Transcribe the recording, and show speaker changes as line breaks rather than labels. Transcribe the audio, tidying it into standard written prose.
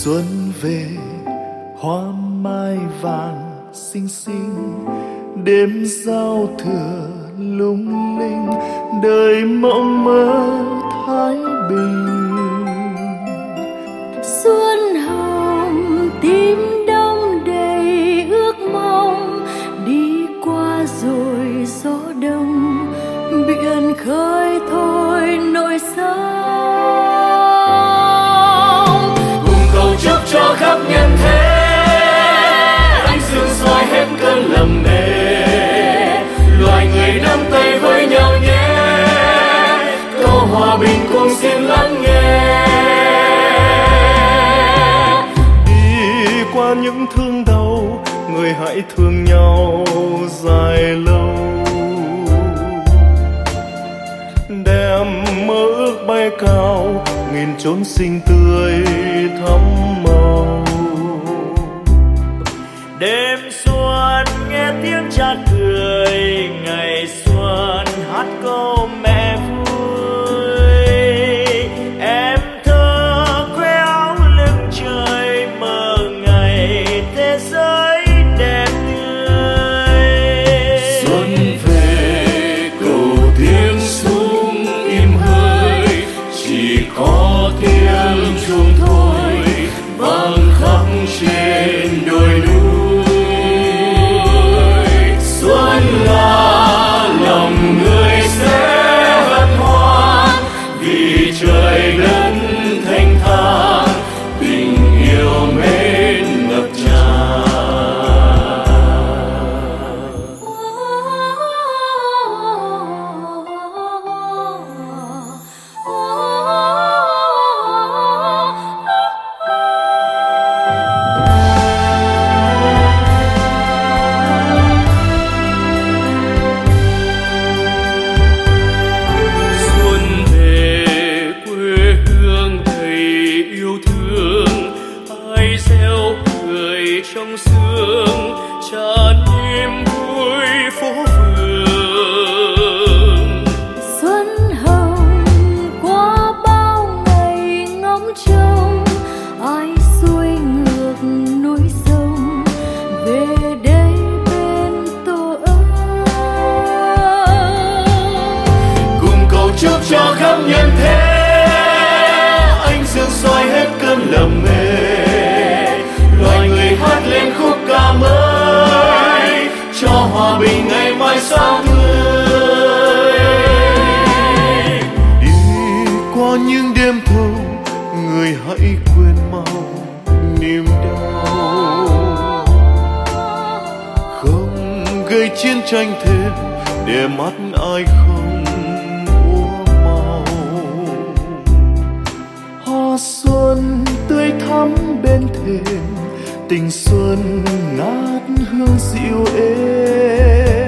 Xuân về hoa mai vàng xinh xinh, đêm giao thừa lung linh, đời mộng mơ thái bình.
Xuân hồng tím đông đầy ước mong, đi qua rồi gió đông, biển khơi thôi nỗi sóng.
Cùng cầu chúc cho khắp nhân thế, ánh dương soi hết cơn lầm nề, loài người nắm tay với nhau nhé, câu hòa bình cùng xin lắng nghe.
Đi qua những thương đau, người hãy thương nhau dài lâu, đem mơ ước bay cao, nghìn chốn xinh tươi thắm màu.
Đêm xuân nghe tiếng cha cười, ngày xuân hát câu mẹ vui. Em thơ khoe áo lưng trời, mơ ngày thế giới đẹp tươi.
Xuân về cầu tiếng súng im hơi, chỉ có tiếng chuông thôi vang khắp trên đồi núi.
Xuân là lòng người sẽ hân hoan, vì trời đất thanh thang, tình yêu mến ngập tràn. Xuân về quê hương đầy yêu thương, ai gieo cười trong sương, tràn niềm vui phố phường.
Xuân hồng qua bao ngày ngóng trông, ai xuôi ngược núi sông về đây bên tổ ấm.
Cùng cầu chúc cho khắp nhân thế, ánh dương soi hết cơn lầm mê, loài người hát lên khúc ca mới, cho hòa bình ngày mai sáng tươi.
Đi qua những đêm thâu, người hãy quên mau niềm đau, không gây chiến tranh thêm để mắt ai không úa màu. Hoa xuân tươi thắm bên thềm, tình xuân ngát hương dịu êm.